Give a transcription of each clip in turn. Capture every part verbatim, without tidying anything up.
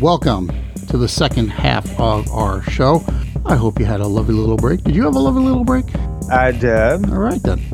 welcome to the second half of our show. I hope you had a lovely little break. Did you have a lovely little break? I did. All right, then.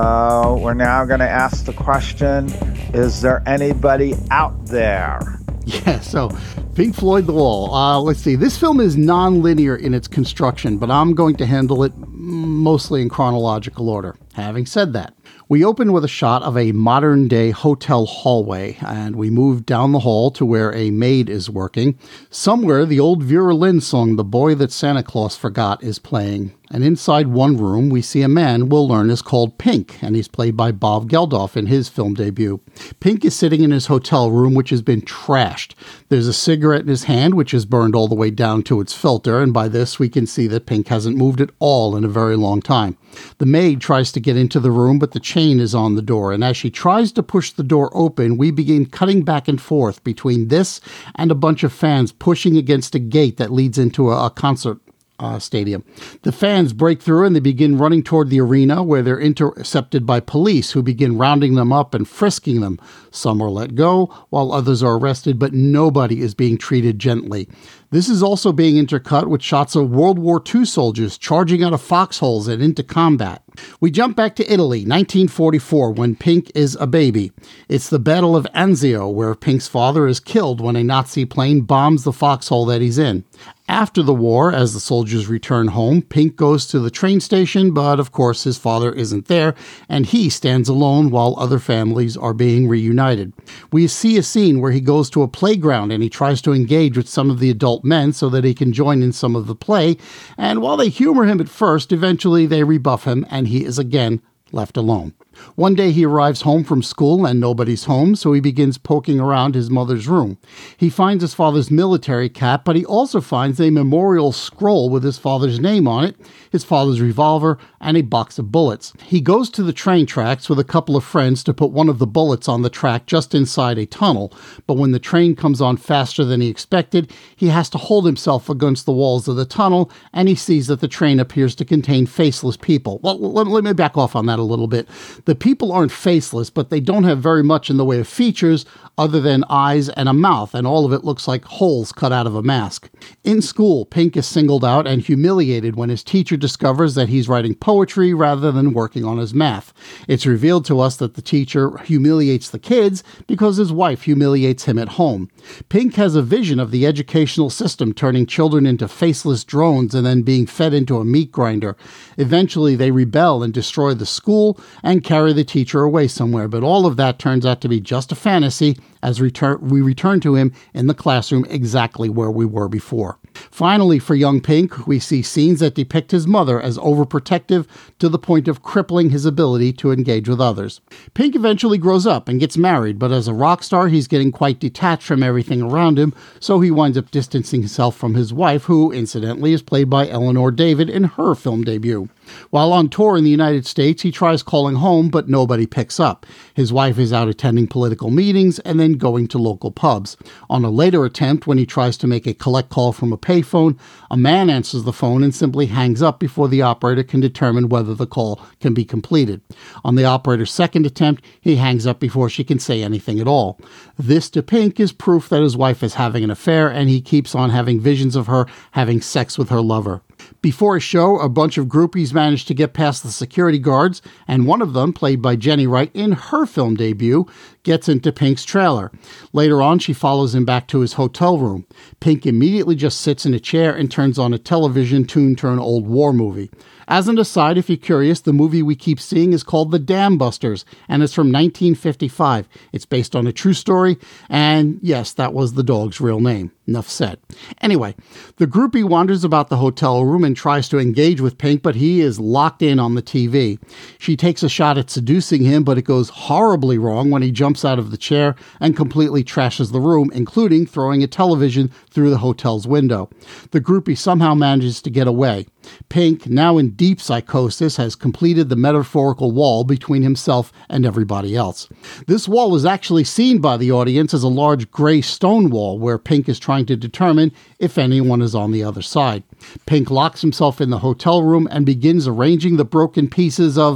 So we're now going to ask the question, is there anybody out there? Yeah, so Pink Floyd The Wall. Uh, let's see. This film is non-linear in its construction, but I'm going to handle it mostly in chronological order. Having said that, we open with a shot of a modern-day hotel hallway, and we move down the hall to where a maid is working. Somewhere, the old Vera Lynn song, The Boy That Santa Claus Forgot, is playing. And inside one room, we see a man we'll learn is called Pink, and he's played by Bob Geldof in his film debut. Pink is sitting in his hotel room, which has been trashed. There's a cigarette in his hand, which is burned all the way down to its filter, and by this we can see that Pink hasn't moved at all in a very long time. The maid tries to get into the room, but the chain is on the door, and as she tries to push the door open, we begin cutting back and forth between this and a bunch of fans pushing against a gate that leads into a, a concert Uh, stadium. The fans break through and they begin running toward the arena, where they're intercepted by police who begin rounding them up and frisking them. Some are let go while others are arrested, but nobody is being treated gently. This is also being intercut with shots of World War Two soldiers charging out of foxholes and into combat. We jump back to Italy, nineteen forty-four, when Pink is a baby. It's the Battle of Anzio, where Pink's father is killed when a Nazi plane bombs the foxhole that he's in. After the war, as the soldiers return home, Pink goes to the train station, but of course his father isn't there, and he stands alone while other families are being reunited. We see a scene where he goes to a playground and he tries to engage with some of the adult men so that he can join in some of the play, and while they humor him at first, eventually they rebuff him and he is again left alone. One day he arrives home from school and nobody's home, so he begins poking around his mother's room. He finds his father's military cap, but he also finds a memorial scroll with his father's name on it, his father's revolver, and a box of bullets. He goes to the train tracks with a couple of friends to put one of the bullets on the track just inside a tunnel, but when the train comes on faster than he expected, he has to hold himself against the walls of the tunnel, and he sees that the train appears to contain faceless people. Well, let, let me back off on that a little bit. The people aren't faceless, but they don't have very much in the way of features other than eyes and a mouth, and all of it looks like holes cut out of a mask. In school, Pink is singled out and humiliated when his teacher discovers that he's writing poetry rather than working on his math. It's revealed to us that the teacher humiliates the kids because his wife humiliates him at home. Pink has a vision of the educational system turning children into faceless drones and then being fed into a meat grinder. Eventually, they rebel and destroy the school and carry the teacher away somewhere, but all of that turns out to be just a fantasy as return, we return to him in the classroom exactly where we were before. Finally, for young Pink, we see scenes that depict his mother as overprotective to the point of crippling his ability to engage with others. Pink eventually grows up and gets married, but as a rock star, he's getting quite detached from everything around him, so he winds up distancing himself from his wife, who, incidentally, is played by Eleanor David in her film debut. While on tour in the United States, he tries calling home, but nobody picks up. His wife is out attending political meetings and then going to local pubs. On a later attempt, when he tries to make a collect call from a payphone, a man answers the phone and simply hangs up before the operator can determine whether the call can be completed. On the operator's second attempt, he hangs up before she can say anything at all. This, to Pink, is proof that his wife is having an affair, and he keeps on having visions of her having sex with her lover. Before a show, a bunch of groupies manage to get past the security guards, and one of them, played by Jenny Wright in her film debut, gets into Pink's trailer. Later on, she follows him back to his hotel room. Pink immediately just sits in a chair and turns on a television tuned to an old war movie. As an aside, if you're curious, the movie we keep seeing is called The Dam Busters, and it's from nineteen fifty-five. It's based on a true story, and yes, that was the dog's real name. Enough said. Anyway, the groupie wanders about the hotel room and tries to engage with Pink, but he is locked in on the T V. She takes a shot at seducing him, but it goes horribly wrong when he jumps out of the chair and completely trashes the room, including throwing a television through the hotel's window. The groupie somehow manages to get away. Pink, now in deep psychosis, has completed the metaphorical wall between himself and everybody else. This wall is actually seen by the audience as a large gray stone wall where Pink is trying to determine if anyone is on the other side. Pink locks himself in the hotel room and begins arranging the broken pieces of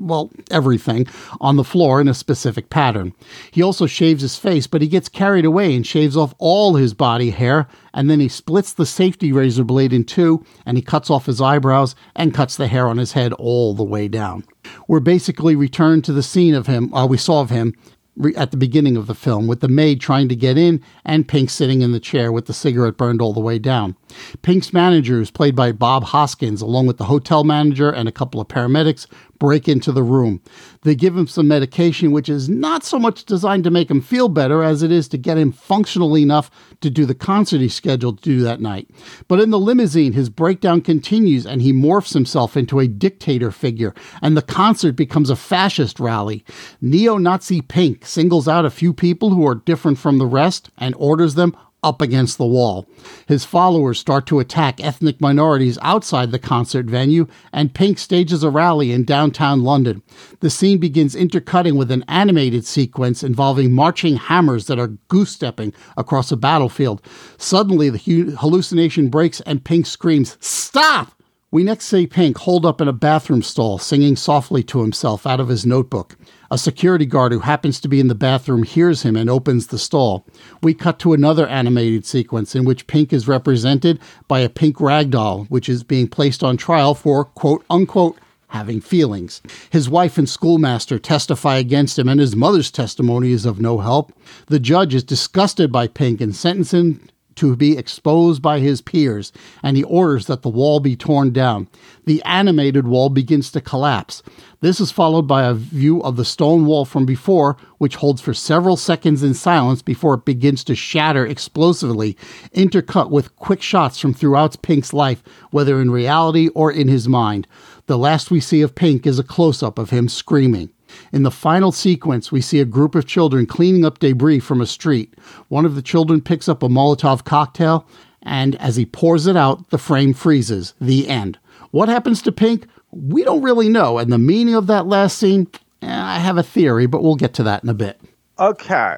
well, everything, on the floor in a specific pattern. He also shaves his face, but he gets carried away and shaves off all his body hair, and then he splits the safety razor blade in two, and he cuts off his eyebrows and cuts the hair on his head all the way down. We're basically returned to the scene of him, uh, we saw of him, at the beginning of the film, with the maid trying to get in and Pink sitting in the chair with the cigarette burned all the way down. Pink's manager, who's played by Bob Hoskins, along with the hotel manager and a couple of paramedics, break into the room. They give him some medication, which is not so much designed to make him feel better as it is to get him functional enough to do the concert he scheduled to do that night. But in the limousine, his breakdown continues and he morphs himself into a dictator figure, and the concert becomes a fascist rally. Neo-Nazi Pink singles out a few people who are different from the rest and orders them up against the wall. His followers start to attack ethnic minorities outside the concert venue, and Pink stages a rally in downtown London. The scene begins intercutting with an animated sequence involving marching hammers that are goose-stepping across a battlefield. Suddenly, the hallucination breaks and Pink screams, "Stop!" We next see Pink holed up in a bathroom stall, singing softly to himself out of his notebook. A security guard who happens to be in the bathroom hears him and opens the stall. We cut to another animated sequence in which Pink is represented by a pink ragdoll, which is being placed on trial for, quote-unquote, having feelings. His wife and schoolmaster testify against him, and his mother's testimony is of no help. The judge is disgusted by Pink and sentences him to be exposed by his peers, and he orders that the wall be torn down. The animated wall begins to collapse. This is followed by a view of the stone wall from before, which holds for several seconds in silence before it begins to shatter explosively, intercut with quick shots from throughout Pink's life, whether in reality or in his mind. The last we see of Pink is a close-up of him screaming. In the final sequence, we see a group of children cleaning up debris from a street. One of the children picks up a Molotov cocktail, and as he pours it out, the frame freezes. The end. What happens to Pink? We don't really know, and the meaning of that last scene, eh, I have a theory, but we'll get to that in a bit. Okay,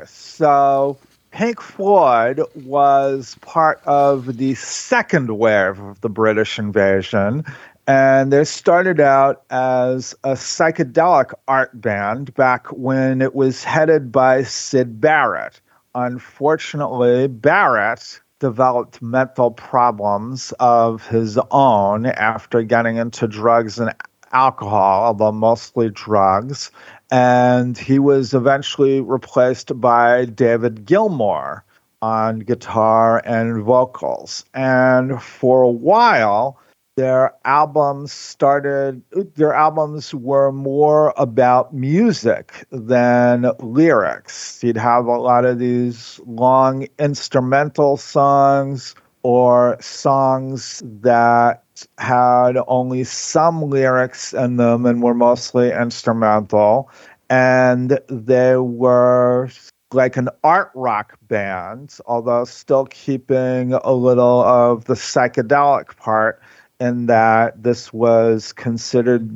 so Pink Floyd was part of the second wave of the British invasion, and they started out as a psychedelic art band back when it was headed by Syd Barrett. Unfortunately, Barrett developed mental problems of his own after getting into drugs and alcohol, although mostly drugs, and he was eventually replaced by David Gilmour on guitar and vocals. And for a while, Their albums started, their albums were more about music than lyrics. You'd have a lot of these long instrumental songs or songs that had only some lyrics in them and were mostly instrumental. And they were like an art rock band, although still keeping a little of the psychedelic part, in that this was considered,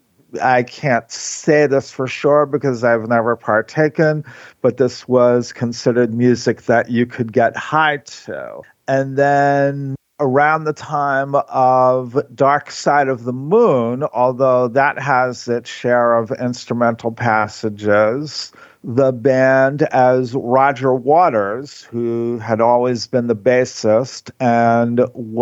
I can't say this for sure because I've never partaken, but this was considered music that you could get high to. And then around the time of Dark Side of the Moon, although that has its share of instrumental passages, the band, as Roger Waters, who had always been the bassist and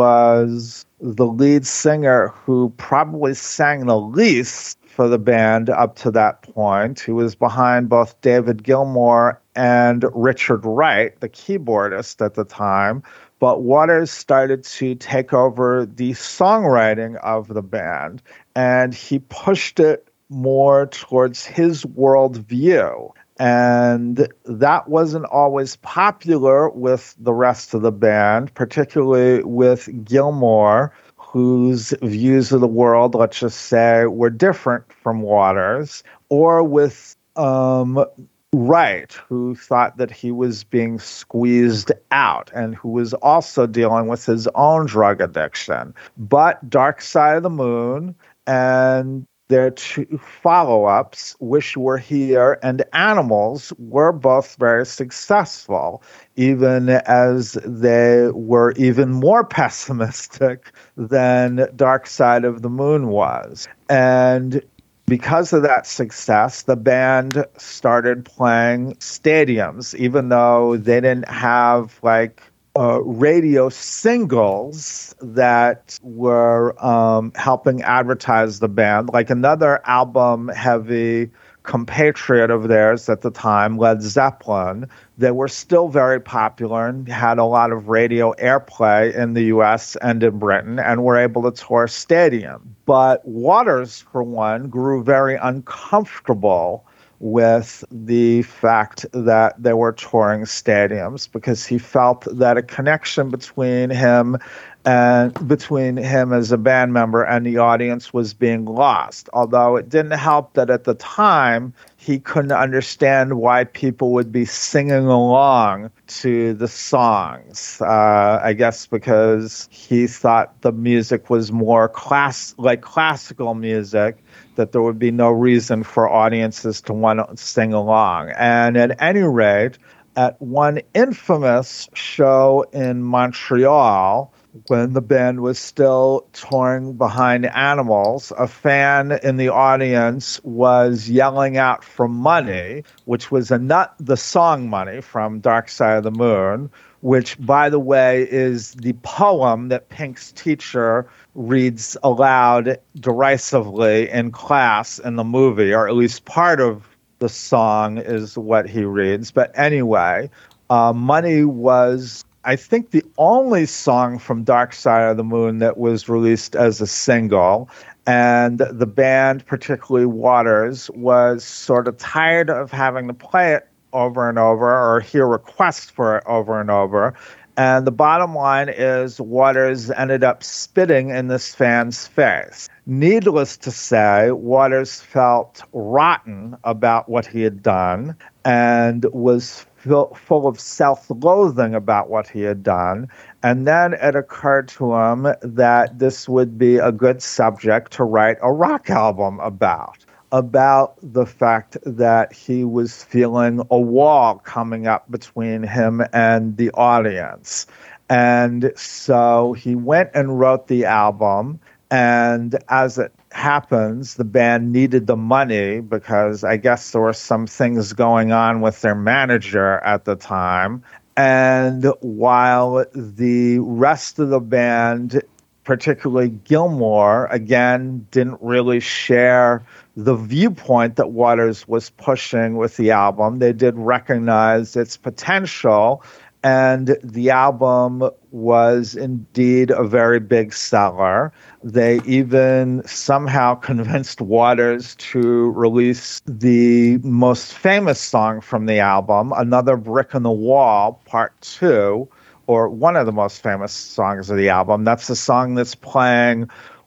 was the lead singer who probably sang the least for the band up to that point, who was behind both David Gilmour and Richard Wright, the keyboardist at the time. But Waters started to take over the songwriting of the band, and he pushed it more towards his worldview. And that wasn't always popular with the rest of the band, particularly with Gilmour, whose views of the world, let's just say, were different from Waters, or with um, Wright, who thought that he was being squeezed out and who was also dealing with his own drug addiction. But Dark Side of the Moon and their two follow-ups, Wish You Were Here and Animals, were both very successful, even as they were even more pessimistic than Dark Side of the Moon was. And because of that success, the band started playing stadiums, even though they didn't have like uh, radio singles that were um, helping advertise the band. Like another album-heavy compatriot of theirs at the time, Led Zeppelin, they were still very popular and had a lot of radio airplay in the U S and in Britain and were able to tour stadium. But Waters, for one, grew very uncomfortable with the fact that they were touring stadiums because he felt that a connection between him and between him as a band member and the audience was being lost. Although it didn't help that at the time he couldn't understand why people would be singing along to the songs. Uh, I guess because he thought the music was more class like classical music, that there would be no reason for audiences to want to sing along. And at any rate, at one infamous show in Montreal, when the band was still touring behind Animals, a fan in the audience was yelling out for Money, which was a not the song Money from Dark Side of the Moon, which, by the way, is the poem that Pink's teacher reads aloud derisively in class in the movie, or at least part of the song is what he reads. But anyway, uh, Money was, I think, the only song from Dark Side of the Moon that was released as a single. And the band, particularly Waters, was sort of tired of having to play it over and over or hear requests for it over and over. And the bottom line is Waters ended up spitting in this fan's face. Needless to say, Waters felt rotten about what he had done and was full of self-loathing about what he had done. And then it occurred to him that this would be a good subject to write a rock album about. about the fact that he was feeling a wall coming up between him and the audience. And so he went and wrote the album. And as it happens, the band needed the money because I guess there were some things going on with their manager at the time. And while the rest of the band, particularly Gilmour, again, didn't really share the viewpoint that Waters was pushing with the album, they did recognize its potential, and the album was indeed a very big seller. They even somehow convinced Waters to release the most famous song from the album, Another Brick in the Wall, Part Two, or one of the most famous songs of the album. That's the song that's playing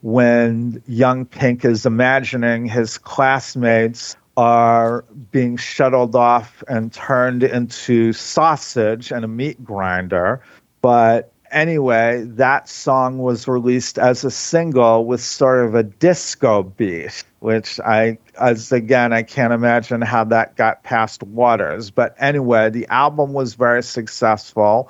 when young Pink is imagining his classmates are being shuttled off and turned into sausage and a meat grinder. But anyway, that song was released as a single with sort of a disco beat, which I, as again, I can't imagine how that got past Waters. But anyway, the album was very successful.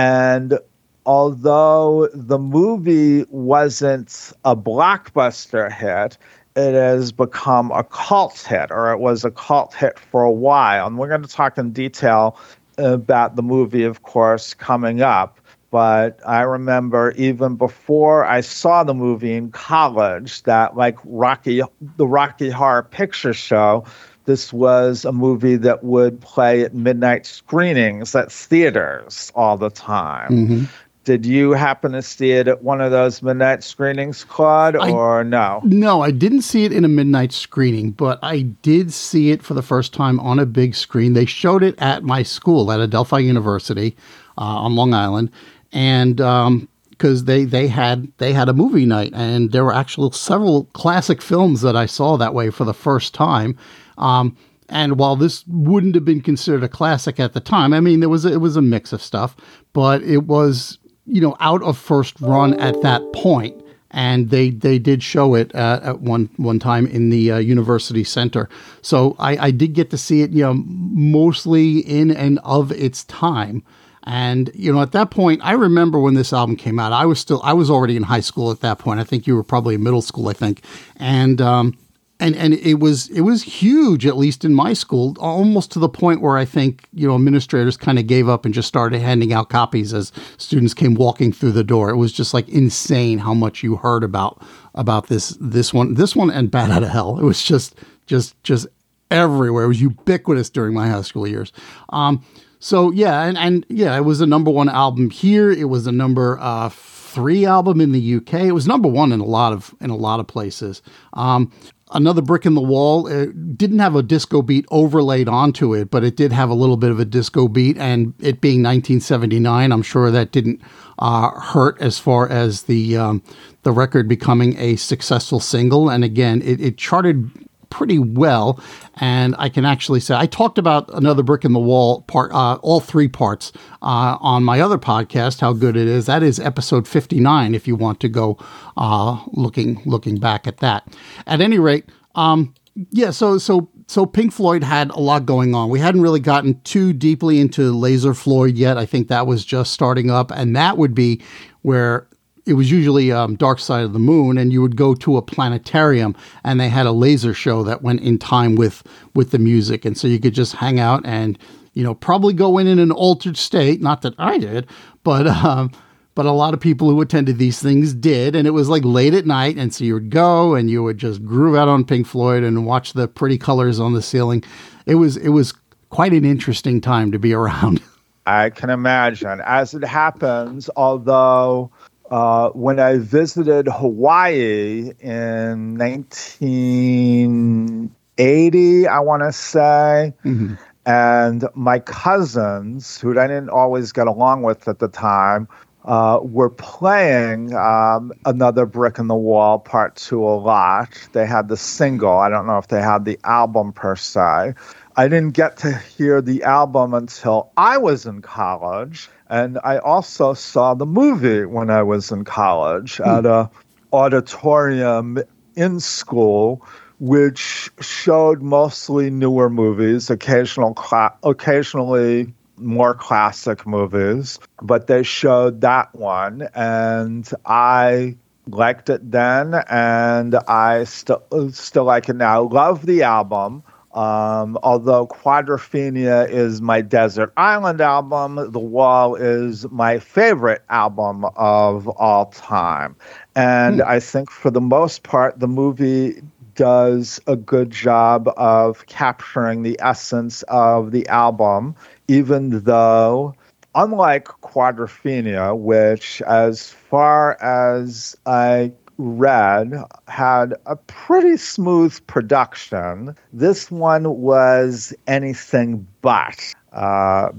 And although the movie wasn't a blockbuster hit, it has become a cult hit, or it was a cult hit for a while. And we're going to talk in detail about the movie, of course, coming up. But I remember even before I saw the movie in college that, like Rocky, the Rocky Horror Picture Show, this was a movie that would play at midnight screenings at theaters all the time. Mm-hmm. Did you happen to see it at one of those midnight screenings, Claude, or I, no? No, I didn't see it in a midnight screening, but I did see it for the first time on a big screen. They showed it at my school at Adelphi University uh, on Long Island, and um, because they, they had they had a movie night, and there were actually several classic films that I saw that way for the first time. Um, and while this wouldn't have been considered a classic at the time, I mean, there was a, it was a mix of stuff, but it was, you know, out of first run at that point. And they, they did show it uh, at one one time in the uh, University Center. So I, I did get to see it, you know, mostly in and of its time. And, you know, at that point, I remember when this album came out, I was still, I was already in high school at that point. I think you were probably in middle school, I think. And, um, And and it was it was huge, at least in my school, almost to the point where I think, you know, administrators kind of gave up and just started handing out copies as students came walking through the door. It was just like insane how much you heard about about this this one this one and Bat Out of Hell. It was just just just everywhere. It was ubiquitous during my high school years. Um, so yeah, and and yeah, it was a number one album here. It was a number uh, three album in the U K. It was number one in a lot of in a lot of places. Um, Another Brick in the Wall, it didn't have a disco beat overlaid onto it, but it did have a little bit of a disco beat, and it being nineteen seventy-nine, I'm sure that didn't uh, hurt as far as the um, the record becoming a successful single. And again, it, it charted pretty well, and I can actually say I talked about Another Brick in the Wall part, uh, all three parts uh, on my other podcast. How good it is! That is episode fifty-nine. If you want to go uh, looking looking back at that. At any rate, um, yeah. So so so Pink Floyd had a lot going on. We hadn't really gotten too deeply into Laser Floyd yet. I think that was just starting up, and that would be where it was usually um, Dark Side of the Moon, and you would go to a planetarium, and they had a laser show that went in time with with the music, and so you could just hang out and, you know, probably go in in an altered state. Not that I did, but um, but a lot of people who attended these things did, and it was like late at night, and so you would go and you would just groove out on Pink Floyd and watch the pretty colors on the ceiling. It was it was quite an interesting time to be around. I can imagine. As it happens, although. Uh, when I visited Hawaii in nineteen eighty, I want to say, mm-hmm. and my cousins, who I didn't always get along with at the time, uh, were playing um, Another Brick in the Wall Part Two a lot. They had the single. I don't know if they had the album per se. I didn't get to hear the album until I was in college. And I also saw the movie when I was in college hmm. at a auditorium in school, which showed mostly newer movies, occasional cla- occasionally more classic movies. But they showed that one, and I liked it then, and I still still like it now. Love the album. Um, although Quadrophenia is my desert island album, The Wall is my favorite album of all time. And hmm. I think for the most part, the movie does a good job of capturing the essence of the album, even though, unlike Quadrophenia, which as far as I read had a pretty smooth production, this one was anything but, uh,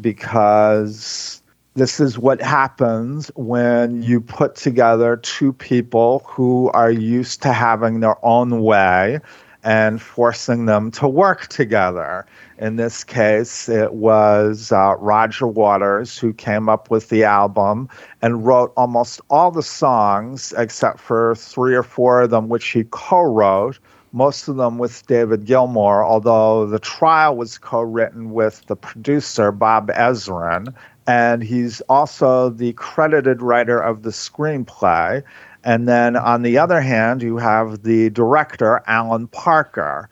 because this is what happens when you put together two people who are used to having their own way and forcing them to work together. In this case, it was uh, Roger Waters who came up with the album and wrote almost all the songs, except for three or four of them, which he co-wrote, most of them with David Gilmour, although The Trial was co-written with the producer, Bob Ezrin, and he's also the credited writer of the screenplay. And then on the other hand, you have the director, Alan Parker.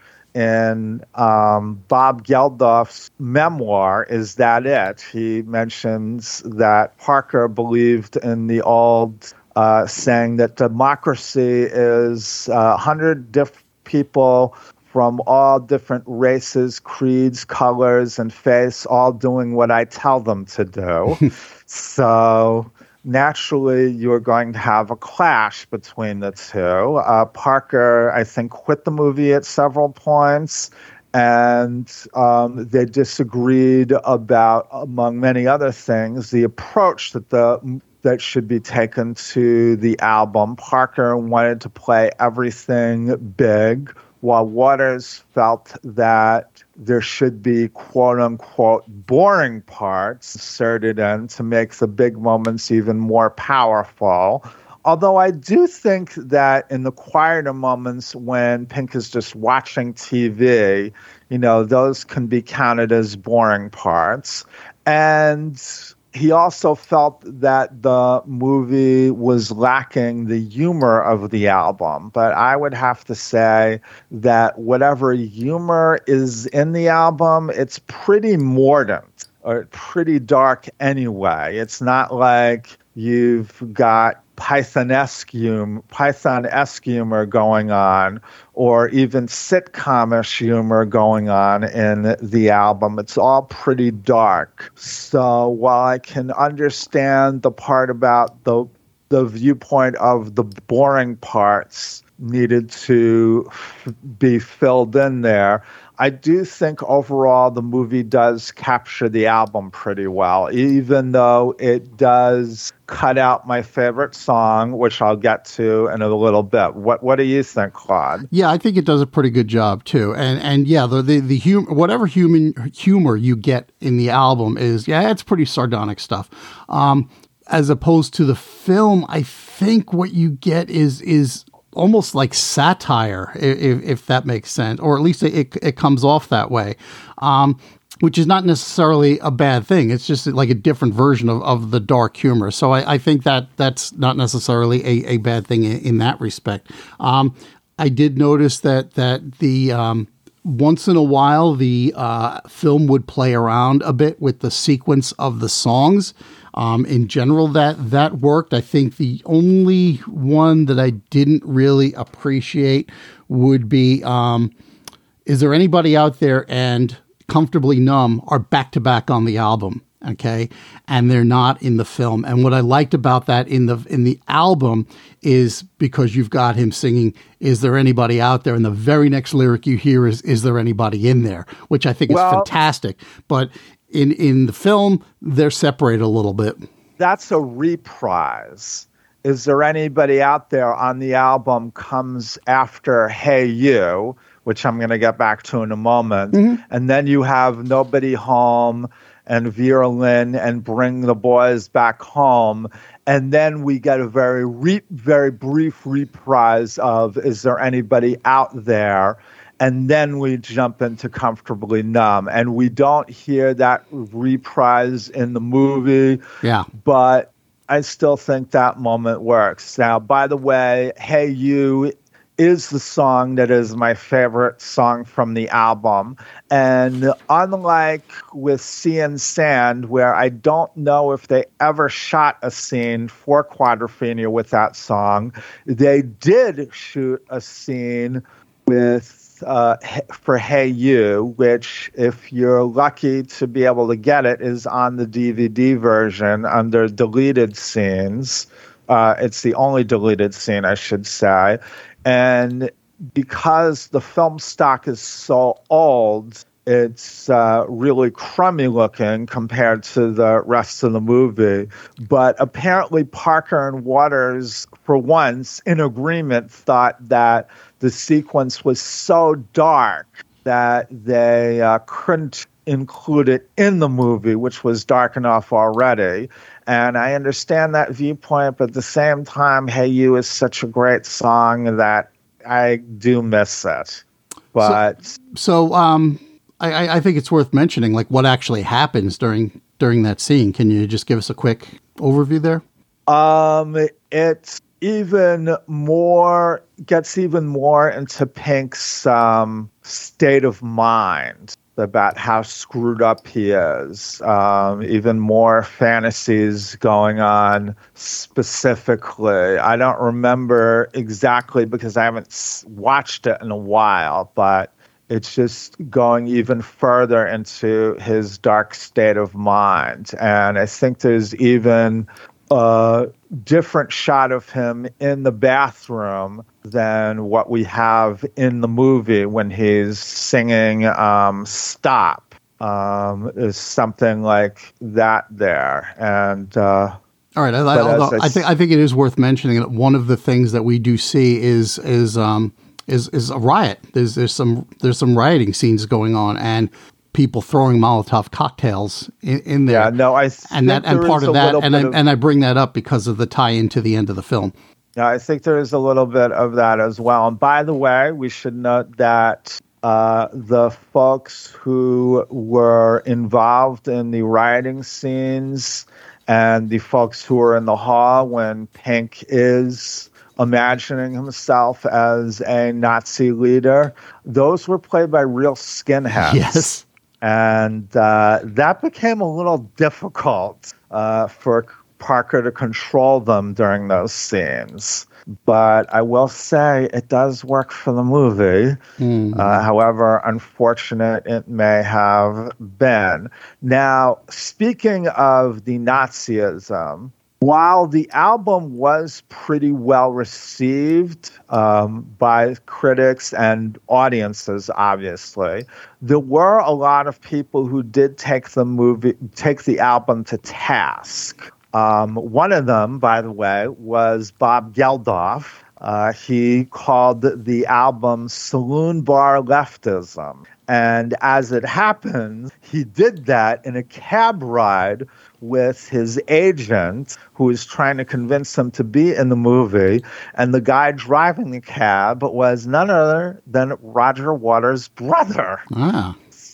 In um, Bob Geldof's memoir, Is That It?, he mentions that Parker believed in the old uh, saying that democracy is uh, one hundred diff- people from all different races, creeds, colors, and faiths, all doing what I tell them to do. So naturally, you're going to have a clash between the two. Uh, Parker, I think, quit the movie at several points, and um, they disagreed about, among many other things, the approach that the that should be taken to the album. Parker wanted to play everything big, while Waters felt that there should be quote-unquote boring parts inserted in to make the big moments even more powerful. Although I do think that in the quieter moments when Pink is just watching T V, you know, those can be counted as boring parts. And he also felt that the movie was lacking the humor of the album. But I would have to say that whatever humor is in the album, it's pretty mordant or pretty dark anyway. It's not like you've got Python-esque humor, Python-esque humor going on, or even sitcom-ish humor going on in the album. It's all pretty dark. So while I can understand the part about the the viewpoint of the boring parts needed to f- be filled in there, I do think overall the movie does capture the album pretty well, even though it does cut out my favorite song, which I'll get to in a little bit. What What do you think, Claude? Yeah, I think it does a pretty good job too. And and yeah, the the, the hum- whatever human humor you get in the album is, yeah, it's pretty sardonic stuff. Um, as opposed to the film, I think what you get is is almost like satire, if, if that makes sense, or at least it, it comes off that way, um, which is not necessarily a bad thing. It's just like a different version of, of the dark humor. So I, I think that that's not necessarily a, a bad thing in, in that respect. Um, I did notice that that the um, once in a while the uh, film would play around a bit with the sequence of the songs. Um, in general, that that worked. I think the only one that I didn't really appreciate would be, um, Is There Anybody Out There and Comfortably Numb are back-to-back on the album, okay? And they're not in the film. And what I liked about that in the in the album is because you've got him singing, Is There Anybody Out There? And the very next lyric you hear is, Is There Anybody In There? Which I think well, is fantastic. But In in the film, they're separated a little bit. That's a reprise. Is There Anybody Out There on the album comes after Hey You, which I'm going to get back to in a moment. Mm-hmm. And then you have Nobody Home and Vera Lynn and Bring the Boys Back Home. And then we get a very, re- very brief reprise of Is There Anybody Out There? And then we jump into Comfortably Numb. And we don't hear that reprise in the movie. Yeah. But I still think that moment works. Now, by the way, Hey You is the song that is my favorite song from the album. And unlike with Sea and Sand, where I don't know if they ever shot a scene for Quadrophenia with that song, they did shoot a scene with Uh, for Hey You, which, if you're lucky to be able to get it, is on the D V D version under deleted scenes. Uh, it's the only deleted scene, I should say. And because the film stock is so old, it's uh, really crummy looking compared to the rest of the movie. But apparently Parker and Waters, for once, in agreement, thought that the sequence was so dark that they uh, couldn't include it in the movie, which was dark enough already. And I understand that viewpoint, but at the same time, Hey You is such a great song that I do miss it. But so, so um, I, I think it's worth mentioning, like, what actually happens during during that scene. Can you just give us a quick overview there? Um, it's even more gets even more into Pink's um, state of mind about how screwed up he is. Um, even more fantasies going on specifically. I don't remember exactly because I haven't watched it in a while, but it's just going even further into his dark state of mind. And I think there's even a different shot of him in the bathroom than what we have in the movie when he's singing um, Stop. Um, is something like that there. And uh, all right, I, although I, I think I think it is worth mentioning that one of the things that we do see is is um, is is a riot. There's there's some there's some rioting scenes going on, and people throwing Molotov cocktails in, in there. Yeah, no, I and that and part of that, and I, of, and I bring that up because of the tie-in to the end of the film. Yeah, I think there is a little bit of that as well. And by the way, we should note that uh, the folks who were involved in the rioting scenes and the folks who were in the hall when Pink is imagining himself as a Nazi leader, those were played by real skinheads. Yes. And uh, that became a little difficult uh, for Parker to control them during those scenes. But I will say it does work for the movie, mm-hmm. uh, however unfortunate it may have been. Now, speaking of the Nazism, while the album was pretty well received um, by critics and audiences, obviously, there were a lot of people who did take the movie, take the album to task. Um, one of them, by the way, was Bob Geldof. Uh, he called the album Saloon Bar Leftism. And as it happens, he did that in a cab ride with his agent, who was trying to convince him to be in the movie. And the guy driving the cab was none other than Roger Waters' brother. Ah.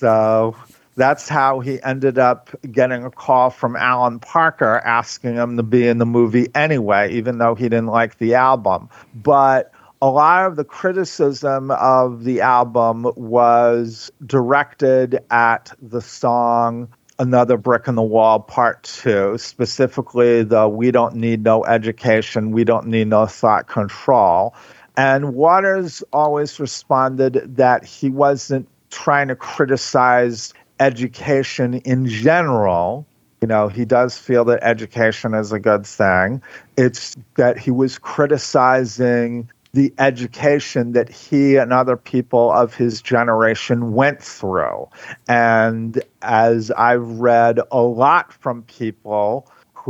So that's how he ended up getting a call from Alan Parker asking him to be in the movie anyway, even though he didn't like the album. But a lot of the criticism of the album was directed at the song Another Brick in the Wall Part two, specifically the We Don't Need No Education, We Don't Need No Thought Control. And Waters always responded that he wasn't trying to criticize education in general. You know, he does feel that education is a good thing. It's that he was criticizing the education that he and other people of his generation went through. And as I've read a lot from people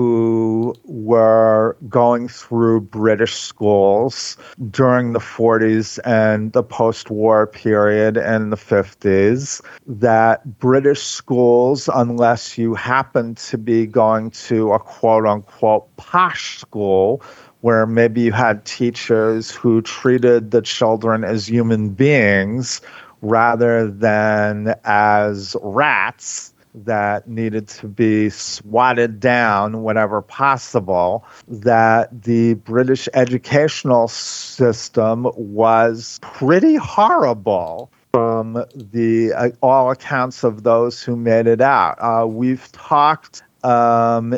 who were going through British schools during the forties and the post-war period in the fifties, that British schools, unless you happen to be going to a quote-unquote posh school, where maybe you had teachers who treated the children as human beings rather than as rats that needed to be swatted down whenever possible, that the British educational system was pretty horrible from the uh, all accounts of those who made it out. Uh, we've talked Um,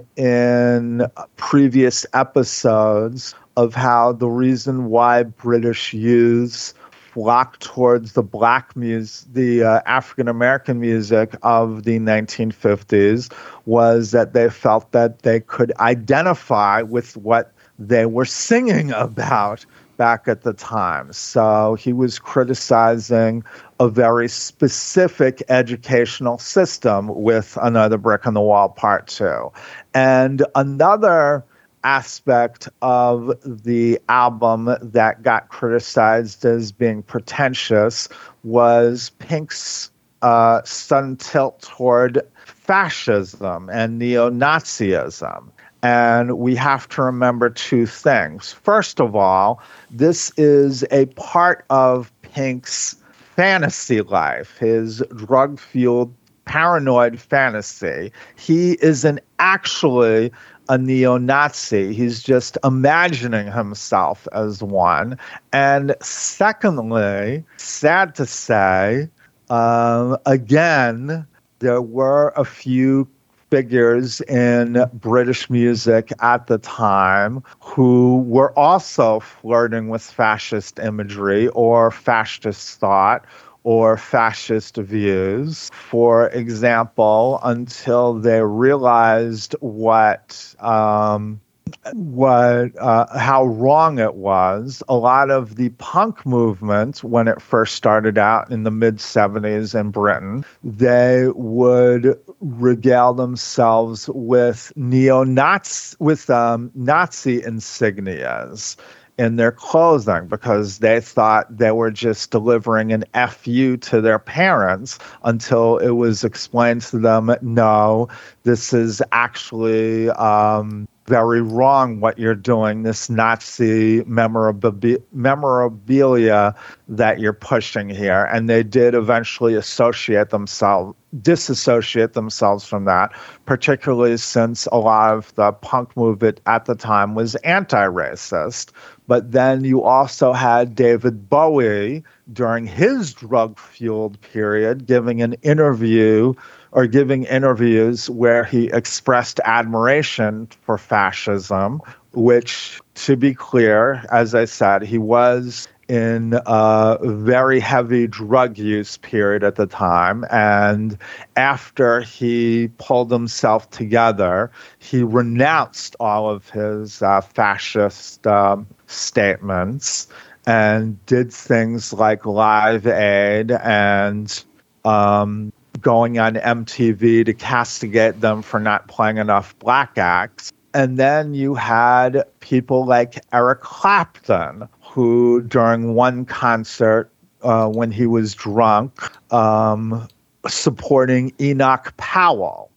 in previous episodes of how the reason why British youths flocked towards the black music, the uh, African-American music of the nineteen fifties was that they felt that they could identify with what they were singing about back at the time. So he was criticizing a very specific educational system with Another Brick in the Wall Part two. And another aspect of the album that got criticized as being pretentious was Pink's uh, sudden tilt toward fascism and neo-Nazism. And we have to remember two things. First of all, this is a part of Pink's fantasy life, his drug-fueled paranoid fantasy. He isn't actually a neo-Nazi. He's just imagining himself as one. And secondly, sad to say, um, again, there were a few figures in British music at the time who were also flirting with fascist imagery or fascist thought or fascist views. For example, until they realized what um, what uh, how wrong it was, a lot of the punk movement, when it first started out in the mid seventies in Britain, they would regale themselves with neo-Nazi with um, Nazi insignias in their clothing because they thought they were just delivering an F U to their parents until it was explained to them, no, this is actually um, very wrong what you're doing, this Nazi memorab- memorabilia that you're pushing here. And they did eventually associate themselves, disassociate themselves from that, particularly since a lot of the punk movement at the time was anti-racist. But then you also had David Bowie during his drug-fueled period giving an interview or giving interviews where he expressed admiration for fascism, which, to be clear, as I said, he was in a very heavy drug use period at the time. And after he pulled himself together, he renounced all of his uh, fascist um, statements and did things like Live Aid and um, going on M T V to castigate them for not playing enough black acts. And then you had people like Eric Clapton, who during one concert, uh, when he was drunk, um, supporting Enoch Powell,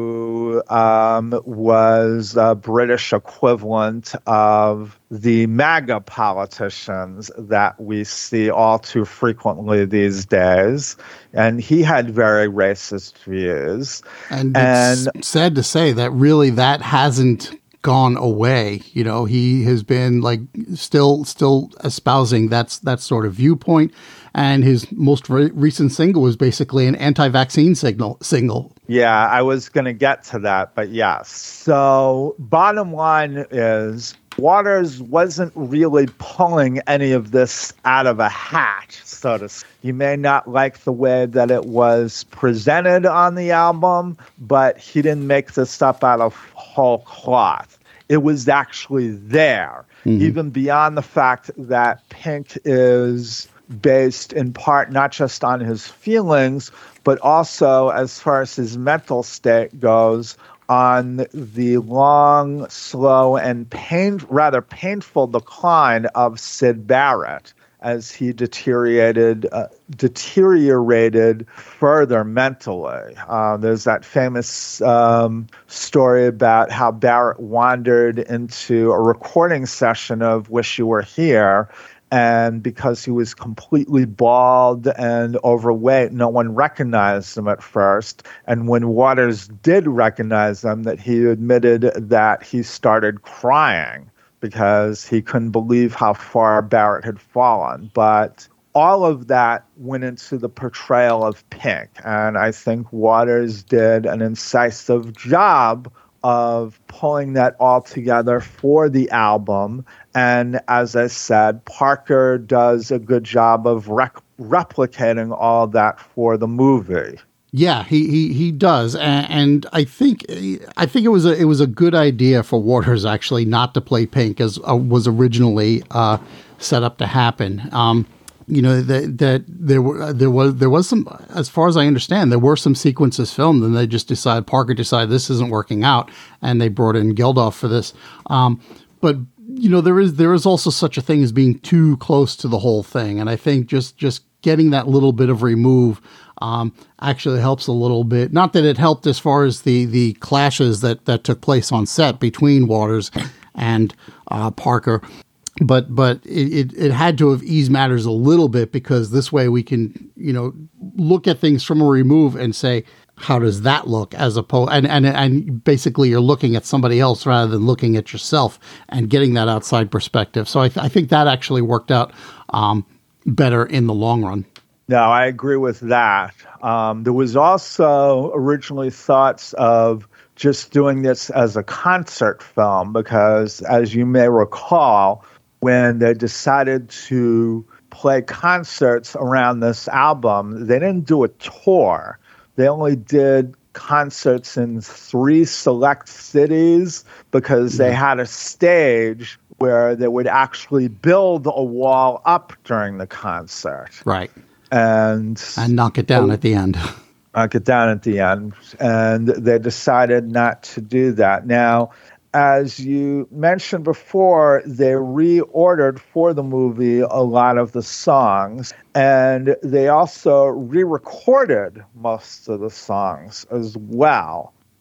who um, was a British equivalent of the MAGA politicians that we see all too frequently these days. And he had very racist views. And, and it's sad to say that really that hasn't gone away. You know, he has been like still still espousing that's that sort of viewpoint. And his most re- recent single was basically an anti-vaccine signal single. Yeah, I was going to get to that, but yes. So bottom line is Waters wasn't really pulling any of this out of a hat, so to speak. You may not like the way that it was presented on the album, but he didn't make this up out of whole cloth. It was actually there, mm-hmm. even beyond the fact that Pink is based in part not just on his feelings, but also, as far as his mental state goes, on the long, slow, and pain, rather painful decline of Syd Barrett as he deteriorated uh, deteriorated further mentally. Uh, there's that famous um, story about how Barrett wandered into a recording session of Wish You Were Here, and because he was completely bald and overweight, no one recognized him at first. And when Waters did recognize him, that he admitted that he started crying because he couldn't believe how far Barrett had fallen. But all of that went into the portrayal of Pink. And I think Waters did an incisive job of pulling that all together for the album. And as I said, Parker does a good job of rec- replicating all that for the movie. Yeah, he he he does, and, and I think I think it was a it was a good idea for Waters actually not to play Pink as uh, was originally uh, set up to happen. Um, you know that that there were there was there was some, as far as I understand, there were some sequences filmed, and they just decided Parker decided this isn't working out, and they brought in Geldof for this. Um, but you know there is there is also such a thing as being too close to the whole thing, and I think just just getting that little bit of remove um, actually helps a little bit. Not that it helped as far as the the clashes that that took place on set between Waters and uh, Parker. But but it, it, it had to have eased matters a little bit, because this way we can, you know, look at things from a remove and say, how does that look, as opposed, and, and, and basically you're looking at somebody else rather than looking at yourself and getting that outside perspective. So I, th- I think that actually worked out um, better in the long run. No, I agree with that. Um, there was also originally thoughts of just doing this as a concert film, because as you may recall, when they decided to play concerts around this album, they didn't do a tour. They only did concerts in three select cities, because they had a stage where they would actually build a wall up during the concert. Right. And, and knock it down oh, at the end. Knock it down at the end. And they decided not to do that. Now, as you mentioned before, they reordered for the movie a lot of the songs, and they also re-recorded most of the songs as well.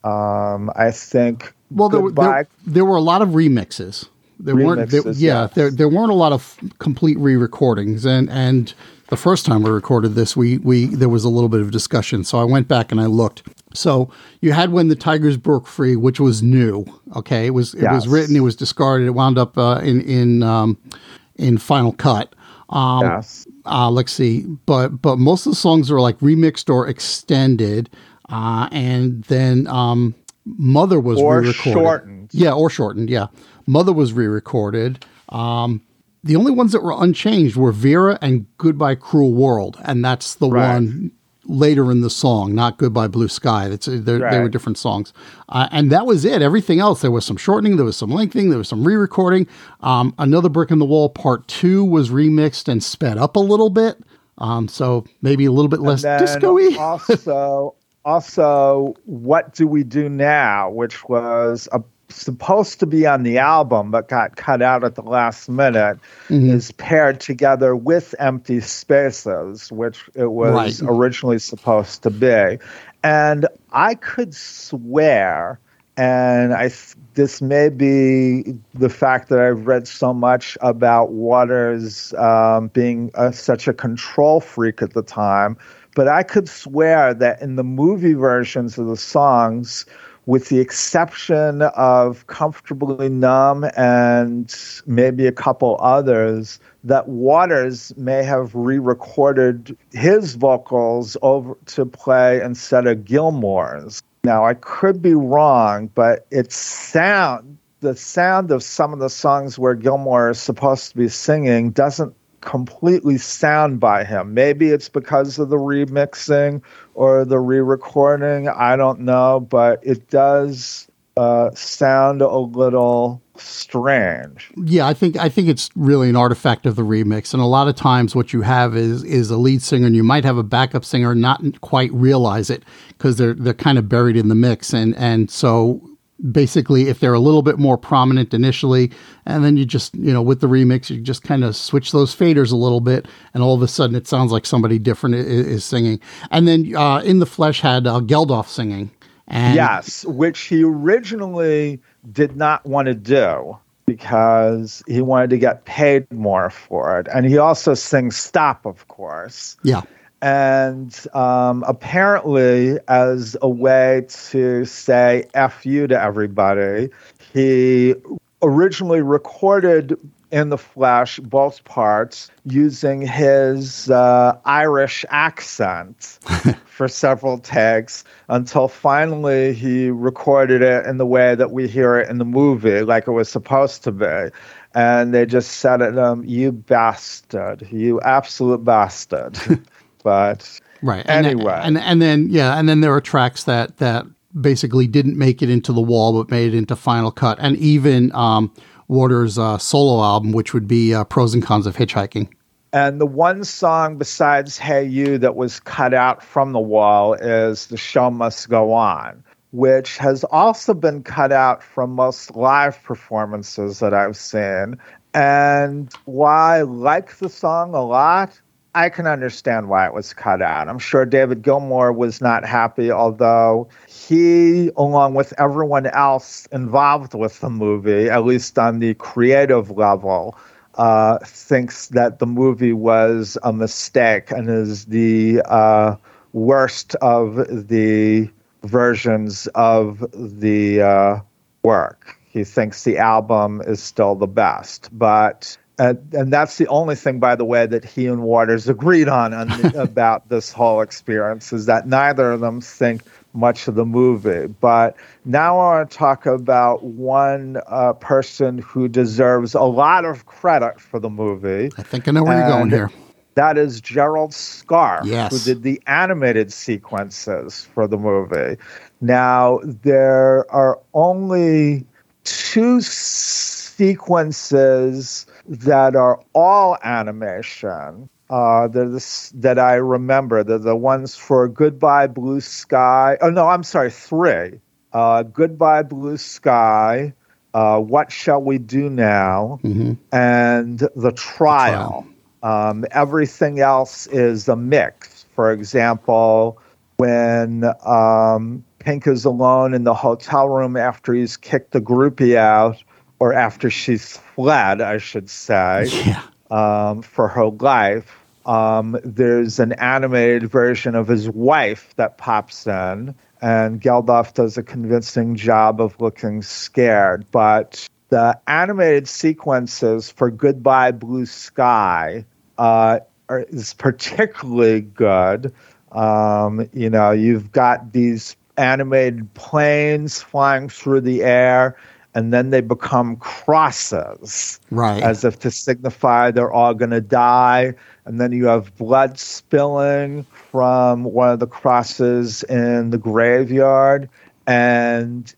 Um, I think. Well, there were, Goodbye. there, there were a lot of remixes. There weren't. There, Remixes, yeah, yes. there there weren't a lot of complete re-recordings, and and the first time we recorded this, we we there was a little bit of discussion. So I went back and I looked. So you had When the Tigers Broke Free, which was new. Okay, it was it was Yes. written, it was discarded, it wound up uh, in in um, in Final Cut. Um, Yes. uh, let's see, but but most of the songs are like remixed or extended, uh, and then um, Mother was Or re-recorded. shortened. Yeah, or shortened. Yeah, Mother was re-recorded. Um, the only ones that were unchanged were Vera and Goodbye Cruel World, and that's the Right. one later in the song, not Goodbye Blue Sky. That's they they Right. were different songs, uh, and that was it. Everything else, there was some shortening, there was some lengthening, there was some re-recording. Um, Another Brick in the Wall Part Two was remixed and sped up a little bit, um, so maybe a little bit less Then disco-y. also, also, What Do We Do Now, which was a, supposed to be on the album but got cut out at the last minute, Mm-hmm. is paired together with Empty Spaces, which it was Right. originally supposed to be. And I could swear, and I th- this may be the fact that I've read so much about Waters um, being a, such a control freak at the time, but I could swear that in the movie versions of the songs, with the exception of Comfortably Numb and maybe a couple others, that Waters may have re-recorded his vocals over to play instead of Gilmore's. Now, I could be wrong, but it sound the sound of some of the songs where Gilmore is supposed to be singing doesn't completely sound by him. Maybe it's because of the remixing or the re-recording. I don't know, but it does uh, sound a little strange. Yeah, I think I think it's really an artifact of the remix, and a lot of times what you have is is a lead singer, and you might have a backup singer not quite realize it because they're they're kind of buried in the mix, and and so basically if they're a little bit more prominent initially, and then you just, you know, with the remix you just kind of switch those faders a little bit, and all of a sudden it sounds like somebody different is, is singing. And then uh, In the Flesh had uh, Geldof singing. And Yes, which he originally did not want to do because he wanted to get paid more for it. And he also sings Stop, of course. yeah. And um, apparently, as a way to say F you to everybody, he originally recorded In the Flesh both parts using his uh, Irish accent for several takes until finally he recorded it in the way that we hear it in the movie, like it was supposed to be. And they just said at him, "You bastard, you absolute bastard." But Right. And anyway. and and then yeah, and then there are tracks that that basically didn't make it into the wall but made it into Final Cut, and even um, Waters' uh, solo album, which would be uh, Pros and Cons of Hitchhiking. And the one song besides Hey You that was cut out from the wall is The Show Must Go On, which has also been cut out from most live performances that I've seen. And while I like the song a lot, I can understand why it was cut out. I'm sure David Gilmour was not happy, although he, along with everyone else involved with the movie, at least on the creative level, uh, thinks that the movie was a mistake and is the uh, worst of the versions of the uh, work. He thinks the album is still the best, but uh, and that's the only thing, by the way, that he and Waters agreed on, on the, about this whole experience, is that neither of them think much of the movie. But now I want to talk about one uh, person who deserves a lot of credit for the movie. I think I know where you're going here. That is Gerald Scarfe, Yes. who did the animated sequences for the movie. Now, there are only two sequences that are all animation. Uh, they're the, that I remember. They're the ones for Goodbye Blue Sky. Oh, no, I'm sorry, three. Uh, Goodbye Blue Sky, uh, What Shall We Do Now, Mm-hmm. and The Trial. Um, everything else is a mix. For example, when um, Pink is alone in the hotel room after he's kicked the groupie out, or after she's fled, I should say, Yeah. um, for her life. Um, there's an animated version of his wife that pops in, and Geldof does a convincing job of looking scared. But the animated sequences for Goodbye Blue Sky uh, are, is particularly good. Um, you know, you've got these animated planes flying through the air, and then they become crosses, Right. as if to signify they're all going to die. And then you have blood spilling from one of the crosses in the graveyard. And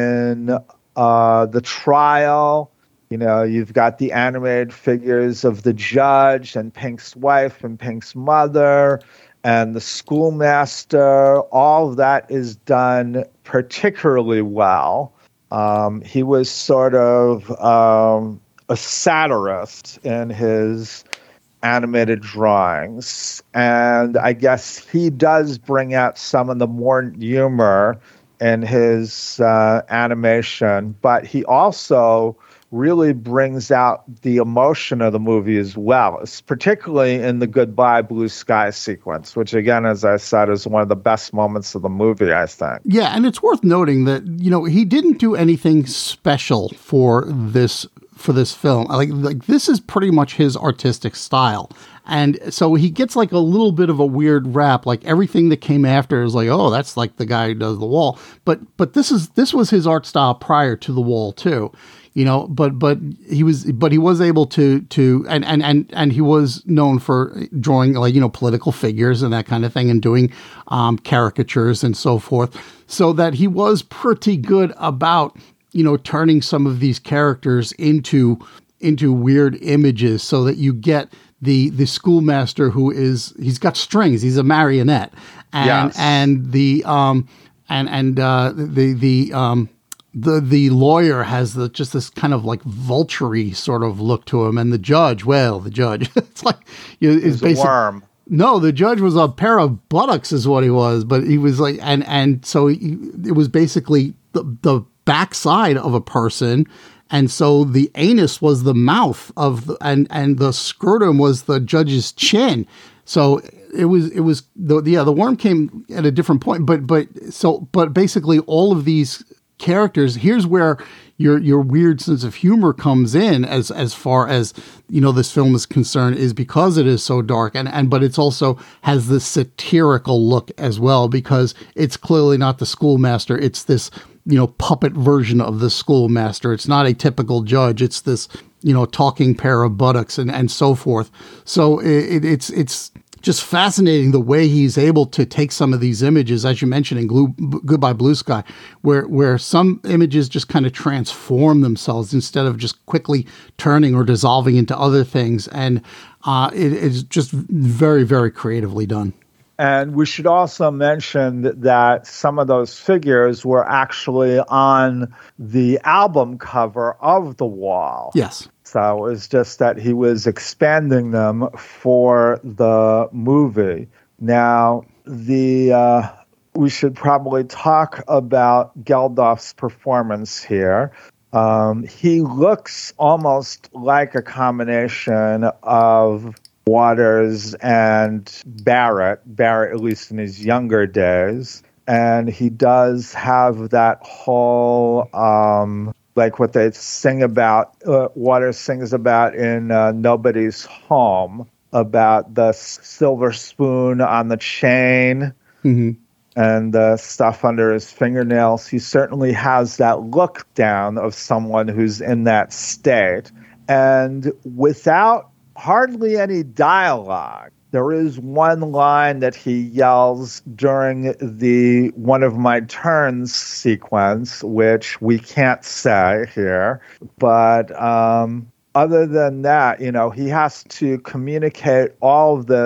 in uh, the trial, you know, you've got the animated figures of the judge and Pink's wife and Pink's mother and the schoolmaster. All of that is done particularly well. Um, he was sort of um, a satirist in his animated drawings. And I guess he does bring out some of the more humor in his uh, animation, but he also really brings out the emotion of the movie as well, particularly in the Goodbye Blue Sky sequence, which again, as I said, is one of the best moments of the movie, I think. Yeah, and it's worth noting that, you know, he didn't do anything special for this for this film. Like, like this is pretty much his artistic style. And so he gets like a little bit of a weird rap. Like everything that came after is like, oh, that's like the guy who does The Wall. But but this is this was his art style prior to The Wall too. You know, but but he was but he was able to to and, and, and, and he was known for drawing like, you know, political figures and that kind of thing, and doing um, caricatures and so forth. So that he was pretty good about, you know, turning some of these characters into into weird images, so that you get the the schoolmaster who is he's got strings, he's a marionette, and yes. and the um and and uh, the the um. The the lawyer has the just this kind of like vulture-y sort of look to him, and the judge, well, the judge, it's like, you know, it's basically a worm. No, the judge was a pair of buttocks, is what he was, but he was like, and and so he, it was basically the the backside of a person, and so the anus was the mouth of the, and and the scrotum was the judge's chin. So it was it was the yeah the worm came at a different point, but but so but basically all of these characters, here's where your your weird sense of humor comes in, as as far as, you know, this film is concerned, is because it is so dark, and and but it's also has this satirical look as well, because it's clearly not the schoolmaster, it's this, you know, puppet version of the schoolmaster. It's not a typical judge, it's this, you know, talking pair of buttocks and and so forth. So it, it's it's just fascinating the way he's able to take some of these images, as you mentioned in Glue, Goodbye Blue Sky, where where some images just kind of transform themselves instead of just quickly turning or dissolving into other things. And uh, it is just very, very creatively done. And we should also mention that some of those figures were actually on the album cover of The Wall. Yes. So it was just that he was expanding them for the movie. Now, the uh, we should probably talk about Geldof's performance here. Um, he looks almost like a combination of Waters and Barrett, Barrett at least in his younger days. And he does have that whole... Um, like what they sing about, uh, Waters sings about in uh, Nobody's Home, about the silver spoon on the chain mm-hmm. and the stuff under his fingernails. He certainly has that look down of someone who's in that state. And without hardly any dialogue, there is one line that he yells during the One of My Turns sequence, which we can't say here. But um, other than that, you know, he has to communicate all of this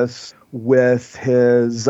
with his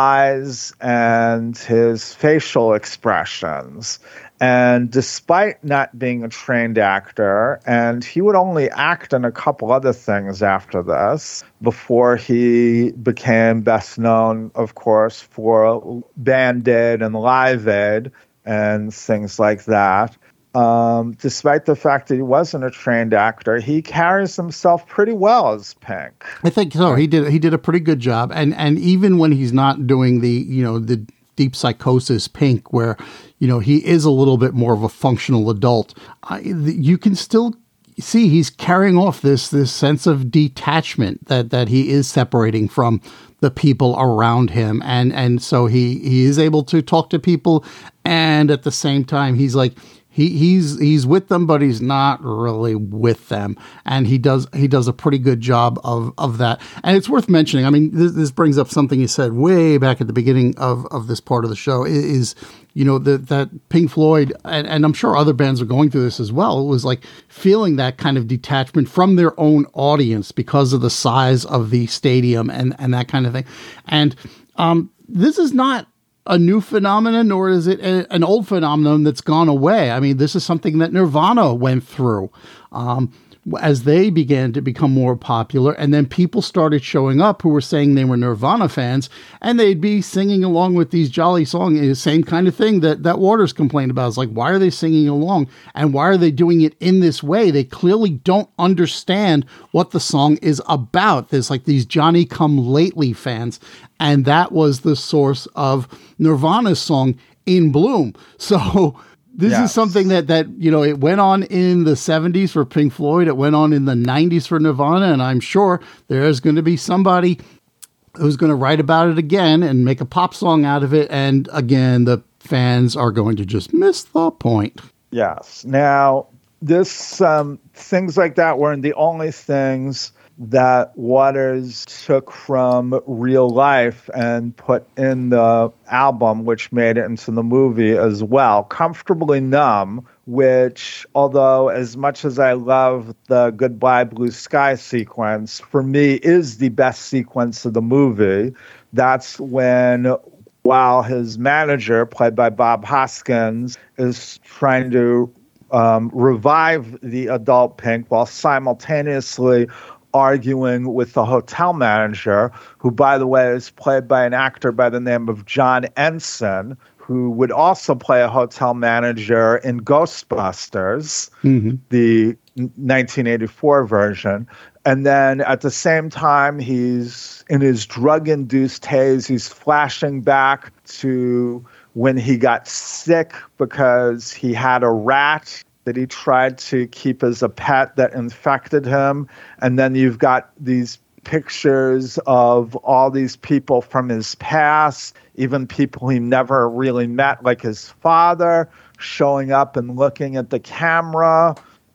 eyes and his facial expressions. And despite not being a trained actor, and he would only act in a couple other things after this, before he became best known, of course, for Band-Aid and Live Aid and things like that. Um, despite the fact that he wasn't a trained actor, he carries himself pretty well as Pink. I think so. He did. He did a pretty good job, and and even when he's not doing the, you know, the deep psychosis Pink, where, you know, he is a little bit more of a functional adult, uh, you can still see he's carrying off this this sense of detachment that that he is separating from the people around him, and and so he he is able to talk to people, and at the same time he's like. He he's he's with them, but he's not really with them, and he does he does a pretty good job of of that. And it's worth mentioning. I mean, this, this brings up something you said way back at the beginning of, of this part of the show. Is, you know, that that Pink Floyd, and, and I'm sure other bands are going through this as well. It was like feeling that kind of detachment from their own audience because of the size of the stadium and and that kind of thing. And um, this is not a new phenomenon, nor is it a, an old phenomenon that's gone away. I mean, this is something that Nirvana went through um, as they began to become more popular. And then people started showing up who were saying they were Nirvana fans, and they'd be singing along with these jolly songs, the same kind of thing that, that Waters complained about. It's like, why are they singing along? And why are they doing it in this way? They clearly don't understand what the song is about. There's like these Johnny-come-lately fans. And that was the source of Nirvana's song In Bloom. So this yes. is something that, that, you know, it went on in the seventies for Pink Floyd. It went on in the nineties for Nirvana. And I'm sure there's going to be somebody who's going to write about it again and make a pop song out of it. And again, the fans are going to just miss the point. Yes. Now, this um, things like that weren't the only things that Waters took from real life and put in the album, which made it into the movie as well. Comfortably Numb, which, although as much as I love the Goodbye Blue Sky sequence, for me is the best sequence of the movie. That's when, while his manager, played by Bob Hoskins, is trying to um, revive the adult Pink while simultaneously arguing with the hotel manager, who, by the way, is played by an actor by the name of John Ensign, who would also play a hotel manager in Ghostbusters, mm-hmm. the nineteen eighty-four version. And then at the same time, he's in his drug-induced haze. He's flashing back to when he got sick because he had a rat that he tried to keep as a pet that infected him. And then you've got these pictures of all these people from his past, even people he never really met, like his father, showing up and looking at the camera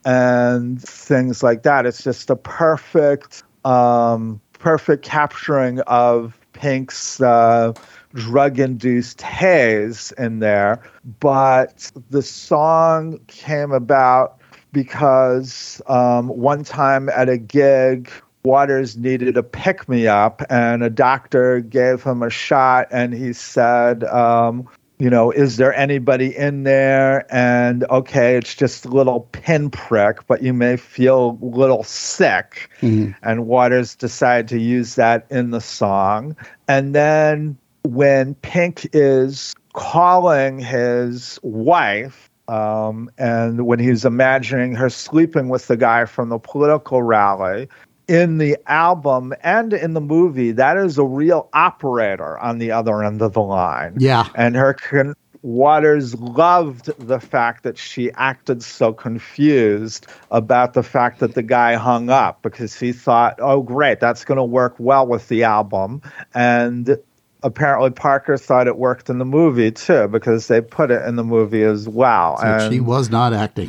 and things like that. It's just a perfect, um, perfect capturing of Pink's uh, drug-induced haze in there. But the song came about because um, one time at a gig, Waters needed a pick-me-up, and a doctor gave him a shot, and he said, um, you know, is there anybody in there? And, okay, it's just a little pinprick, but you may feel a little sick. Mm-hmm. And Waters decided to use that in the song. And then when Pink is calling his wife, um, and when he's imagining her sleeping with the guy from the political rally, in the album and in the movie, that is a real operator on the other end of the line. Yeah. And her con- Waters loved the fact that she acted so confused about the fact that the guy hung up, because he thought, oh, great, that's going to work well with the album. And apparently Parker thought it worked in the movie, too, because they put it in the movie as well. So and she was not acting.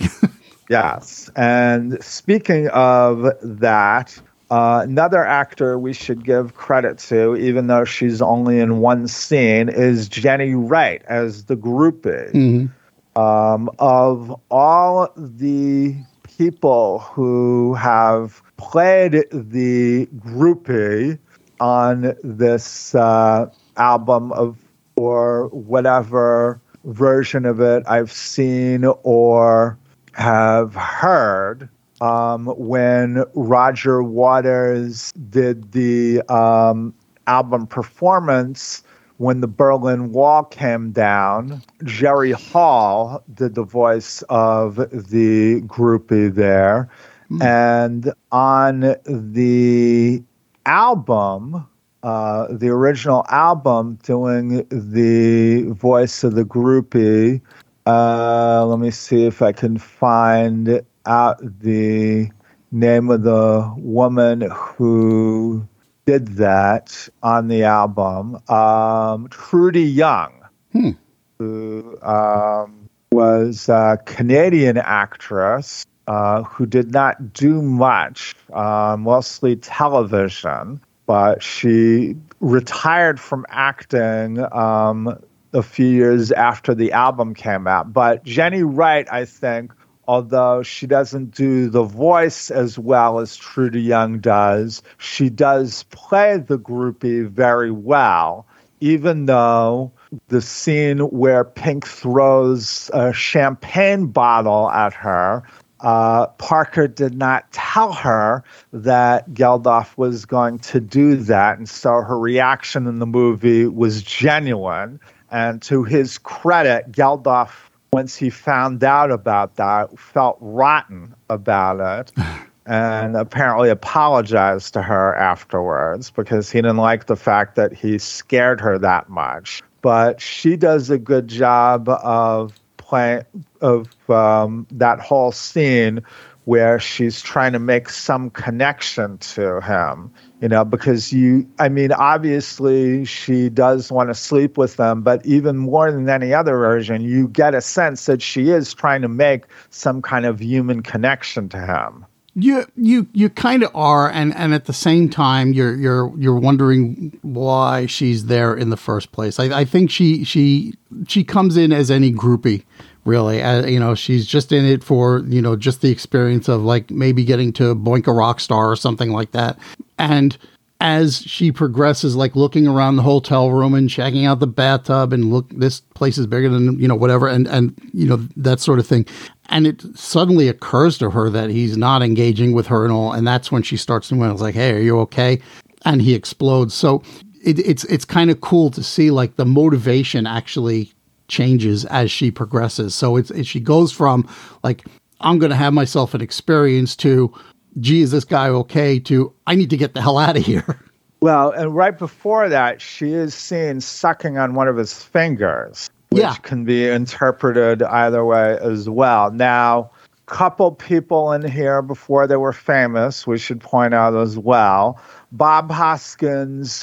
Yes. And speaking of that, uh, another actor we should give credit to, even though she's only in one scene, is Jenny Wright as the groupie. Mm-hmm. Um, of all the people who have played the groupie, on this uh, album of or whatever version of it I've seen or have heard. Um, when Roger Waters did the um, album performance when the Berlin Wall came down, Jerry Hall did the voice of the groupie there. Mm. And on the album, uh, the original album, doing the voice of the groupie, uh, let me see if I can find out the name of the woman who did that on the album. Um, Trudy Young, hmm. who um, was a Canadian actress uh, who did not do much, uh, mostly television, but she retired from acting um, a few years after the album came out. But Jenny Wright, I think, although she doesn't do the voice as well as Trudy Young does, she does play the groupie very well, even though the scene where Pink throws a champagne bottle at her, uh, Parker did not tell her that Geldof was going to do that, and so her reaction in the movie was genuine. And to his credit, Geldof, once he found out about that, felt rotten about it and apparently apologized to her afterwards because he didn't like the fact that he scared her that much. But she does a good job of playing of um, that whole scene where she's trying to make some connection to him, you know, because you, I mean, obviously she does want to sleep with them, but even more than any other version, you get a sense that she is trying to make some kind of human connection to him. You you you kind of are, and, and at the same time, you're you're you're wondering why she's there in the first place. I, I think she she she comes in as any groupie, really. Uh, you know, she's just in it for, you know, just the experience of like maybe getting to boink a rock star or something like that. And as she progresses, like looking around the hotel room and checking out the bathtub and look, this place is bigger than, you know, whatever. And, and, you know, that sort of thing. And it suddenly occurs to her that he's not engaging with her and all. And that's when she starts to win. It's like, hey, are you okay? And he explodes. So it, it's, it's kind of cool to see like the motivation actually changes as she progresses. So it's, it, she goes from like, I'm going to have myself an experience to, gee, is this guy okay, to I need to get the hell out of here. Well, and right before that, she is seen sucking on one of his fingers, which yeah. can be interpreted either way as well. Now, couple people in here before they were famous, we should point out as well. Bob Hoskins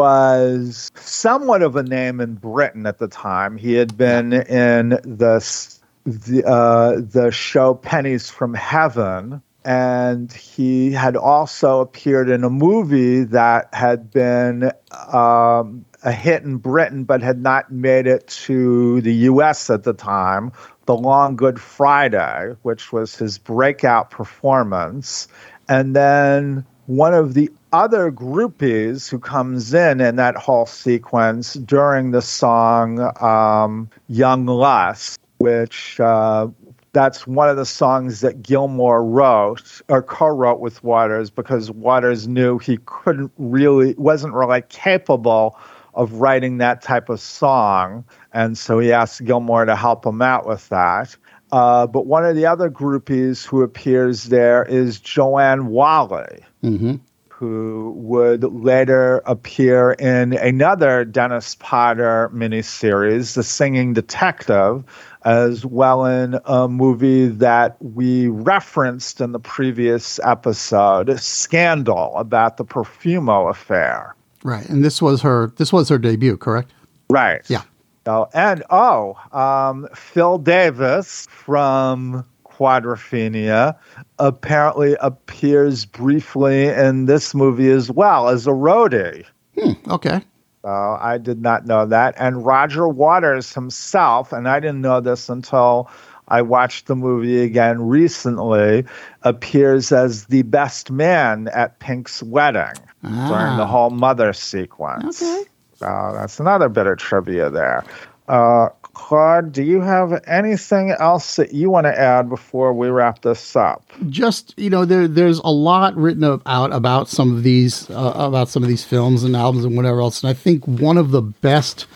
was somewhat of a name in Britain at the time. He had been in the the, uh, the show Pennies from Heaven. And he had also appeared in a movie that had been um, a hit in Britain, but had not made it to the U S at the time, The Long Good Friday, which was his breakout performance. And then one of the other groupies who comes in in that whole sequence during the song um, Young Lust, which... Uh, That's one of the songs that Gilmour wrote or co-wrote with Waters because Waters knew he couldn't really, wasn't really capable of writing that type of song. And so he asked Gilmour to help him out with that. Uh, but one of the other groupies who appears there is Joanne Whalley, mm-hmm. who would later appear in another Dennis Potter miniseries, The Singing Detective, as well in a movie that we referenced in the previous episode, Scandal, about the Profumo affair. Right, and this was her. This was her debut, correct? Right. Yeah. So, and oh, um, Phil Davis from Quadrophenia apparently appears briefly in this movie as well as a roadie. Hmm, okay. So I did not know that. And Roger Waters himself, and I didn't know this until I watched the movie again recently, appears as the best man at Pink's wedding ah. during the whole mother sequence. Okay. Uh, that's another bit of trivia there. Uh, Claude, do you have anything else that you want to add before we wrap this up? Just, you know, there there's a lot written out about some of these uh, about some of these films and albums and whatever else. And I think one of the best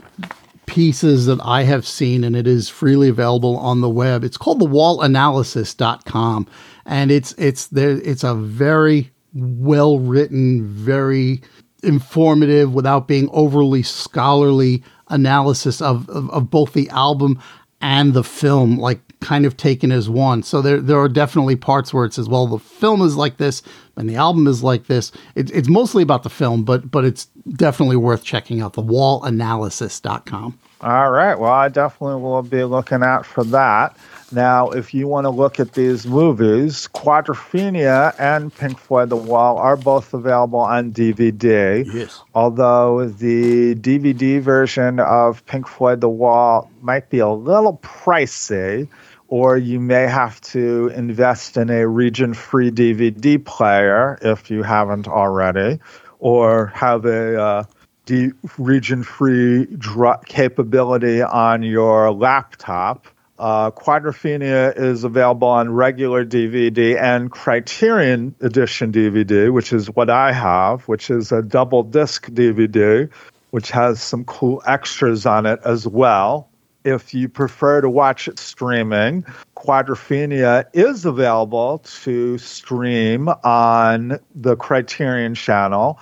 pieces that I have seen, and it is freely available on the web, it's called the wall analysis dot com, and it's it's there it's a very well written, very informative, without being overly scholarly analysis of, of, of both the album and the film, like kind of taken as one. So there there are definitely parts where it says, well, the film is like this and the album is like this. It, it's mostly about the film, but but it's definitely worth checking out, the wall analysis dot com. All right. Well, I definitely will be looking out for that. Now, if you want to look at these movies, Quadrophenia and Pink Floyd The Wall are both available on D V D. Yes. Although the D V D version of Pink Floyd The Wall might be a little pricey, or you may have to invest in a region-free D V D player if you haven't already, or have a uh, D- region-free dr- capability on your laptop. Uh, Quadrophenia is available on regular D V D and Criterion Edition D V D, which is what I have, which is a double disc D V D, which has some cool extras on it as well. If you prefer to watch it streaming, Quadrophenia is available to stream on the Criterion channel,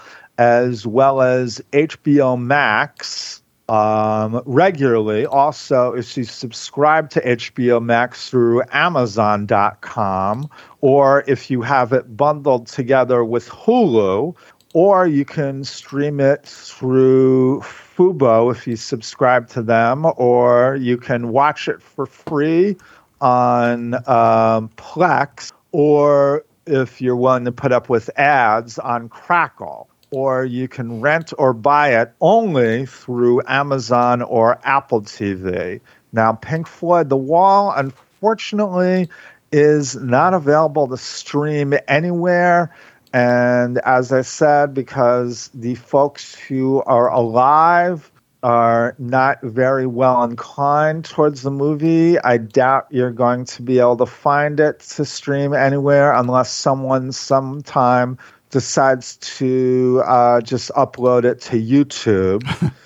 as well as H B O Max um, regularly. Also, if you subscribe to H B O Max through Amazon dot com, or if you have it bundled together with Hulu, or you can stream it through Fubo if you subscribe to them, or you can watch it for free on um, Plex, or if you're willing to put up with ads, on Crackle. Or you can rent or buy it only through Amazon or Apple T V. Now, Pink Floyd The Wall, unfortunately, is not available to stream anywhere. And as I said, because the folks who are alive are not very well inclined towards the movie, I doubt you're going to be able to find it to stream anywhere unless someone sometime decides to uh, just upload it to YouTube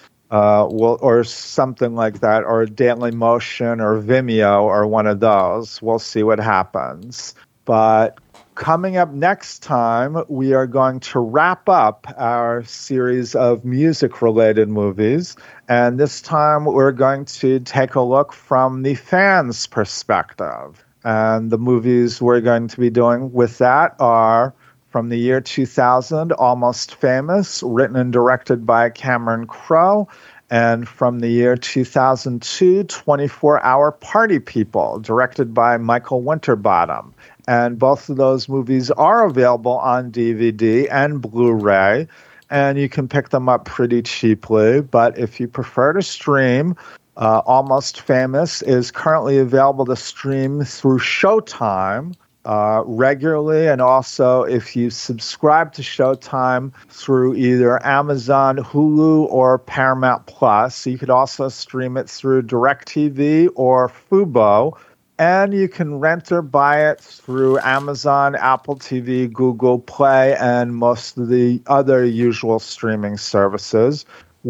uh, well, or something like that, or Dailymotion or Vimeo or one of those. We'll see what happens. But coming up next time, we are going to wrap up our series of music-related movies. And this time, we're going to take a look from the fans' perspective. And the movies we're going to be doing with that are, from the year two thousand, Almost Famous, written and directed by Cameron Crowe. And from the year two thousand two, twenty-four hour Party People, directed by Michael Winterbottom. And both of those movies are available on D V D and Blu-ray, and you can pick them up pretty cheaply. But if you prefer to stream, uh, Almost Famous is currently available to stream through Showtime uh, regularly, and also if you subscribe to Showtime through either Amazon, Hulu, or Paramount Plus. You could also stream it through DirecTV or Fubo. And you can rent or buy it through Amazon, Apple T V, Google Play, and most of the other usual streaming services.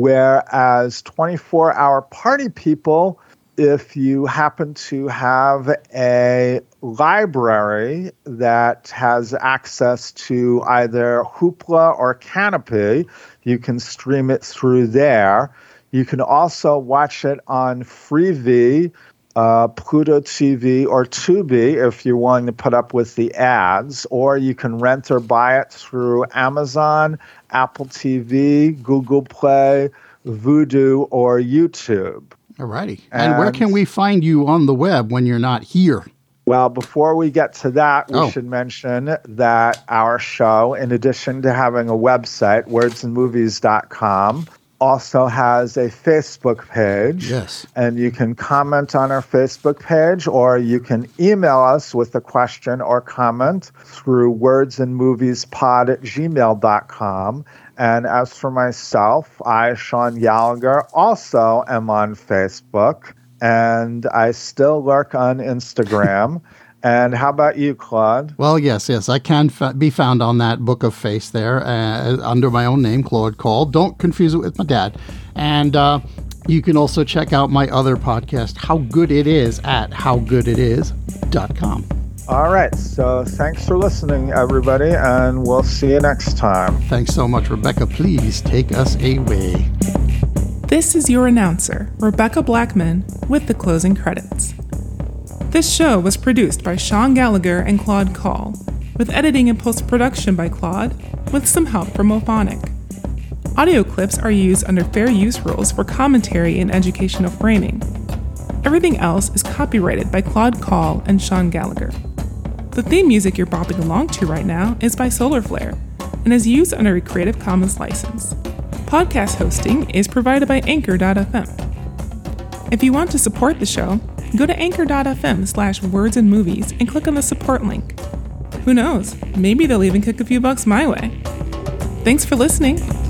Whereas twenty-four hour Party People, if you happen to have a library that has access to either Hoopla or Canopy, you can stream it through there. You can also watch it on Freevee, Uh, Pluto T V, or Tubi if you're willing to put up with the ads, or you can rent or buy it through Amazon, Apple T V, Google Play, Vudu, or YouTube. Alrighty. And, and where can we find you on the web when you're not here? Well, before we get to that, we oh. should mention that our show, in addition to having a website, words and movies dot com, also has a Facebook page. Yes. And you can comment on our Facebook page, or you can email us with a question or comment through wordsandmoviespod at gmail dot com. And as for myself, I, Sean Gallagher, also am on Facebook, and I still lurk on Instagram. And how about you, Claude? Well, yes, yes. I can fa- be found on that Book of Face there uh, under my own name, Claude Call. Don't confuse it with my dad. And uh, you can also check out my other podcast, How Good It Is, at how good it is dot com. All right. So thanks for listening, everybody, and we'll see you next time. Thanks so much, Rebecca. Please take us away. This is your announcer, Rebecca Blackman, with the closing credits. This show was produced by Sean Gallagher and Claude Call, with editing and post-production by Claude, with some help from Mophonic. Audio clips are used under fair use rules for commentary and educational framing. Everything else is copyrighted by Claude Call and Sean Gallagher. The theme music you're bopping along to right now is by Solar Flare and is used under a Creative Commons license. Podcast hosting is provided by Anchor dot f m. If you want to support the show, go to anchor dot f m slash words and movies and click on the support link. Who knows? Maybe they'll even kick a few bucks my way. Thanks for listening.